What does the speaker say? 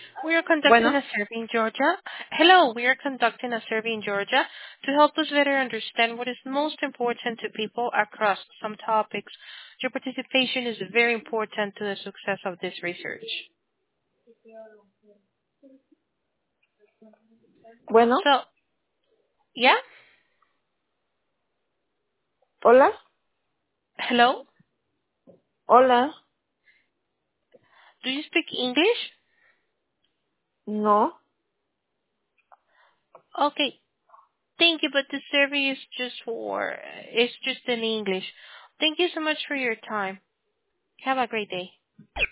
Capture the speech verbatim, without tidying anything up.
We are conducting Bueno, a survey in Georgia. Hello, we are conducting a survey in Georgia to help us better understand what is most important to people across some topics. Your participation is very important to the success of this research. bueno, So, yeah? hola, Hello? hola, Do you speak English? no, Okay, thank you, but the survey is just for, it's just in English. Thank you so much for your time. Have a great day.